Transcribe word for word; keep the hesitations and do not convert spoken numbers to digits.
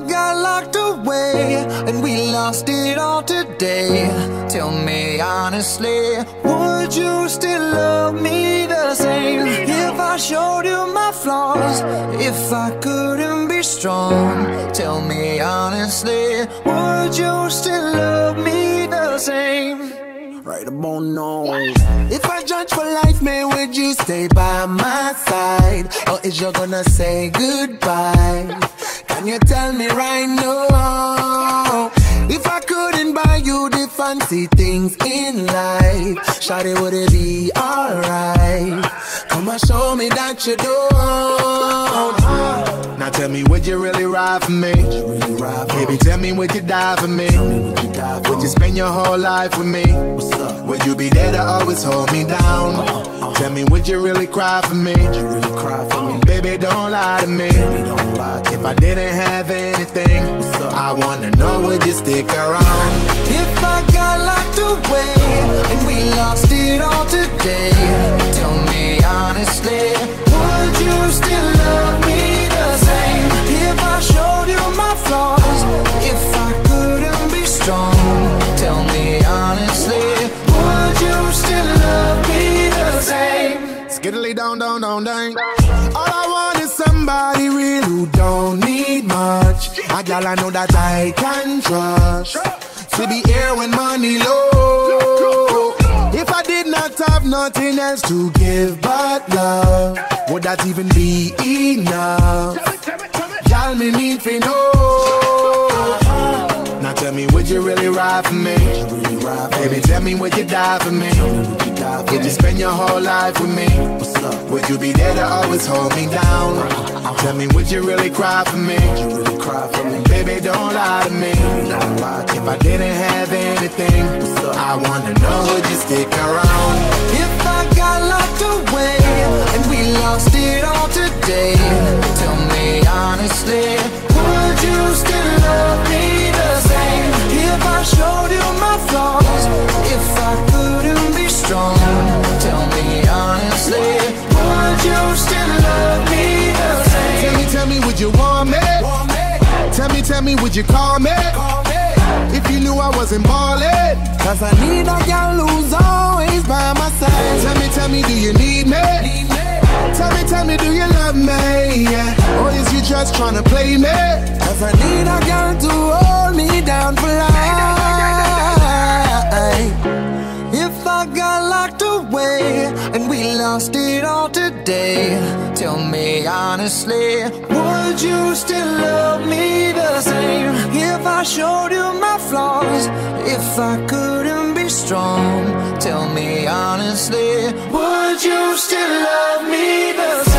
got locked away and we lost it all today, tell me honestly, would you still love me the same? If I showed you my flaws, if I couldn't be strong, tell me honestly, would you still love me the same? Right about now. If I judge for life, man, would you stay by my side? Or is you gonna say goodbye? Can you tell me right now? If I couldn't buy you the fancy things in life, shawty, would it be alright? Come and show me that you don't. Now tell me, would you really ride for me? Baby, tell me, would you die for me? Would you spend your whole life with me? Would you be there to always hold me down? Tell me, would you really cry for me? Baby, don't lie to me. If I didn't have anything, I wanna know, would you stick around? If I got locked away and we lost it all today, tell me honestly, would you still love me the same? If I showed you my flaws, if I couldn't be strong, tell me honestly, would you still love me the same? Skiddly down, down, down, down. All I want is somebody real who don't need much. A gal I know that I can trust, to be here when money low. If I did not have nothing else to give but love, would that even be enough? Y'all me need to know. Now tell me, would you really ride for me? Baby, tell me, would you die for me? Would you spend your whole life with me? Would you be there to always hold me down? Tell me, would you really cry for me? Baby, don't lie to me. If I didn't have anything, I wanna know, would you stick around? If I got locked away and we lost it all today, tell me honestly, would you still love me the same? If I showed you my flaws, if I couldn't be strong, tell me honestly, would you still love me the same? Tell me, tell me, would you want me? Tell me, tell me, would you call me? If you knew I wasn't ballin', cause I need a girl who's always by my side. Tell me, tell me, do you need me? Tell me, tell me, do you love me? Yeah. Or is you just tryna play me? Cause I need a girl to hold me down for life. If I got locked away and we lost it all today, tell me honestly, would you still love me the same? If I showed you my flaws, if I couldn't be strong, tell me honestly, would you still love me the same?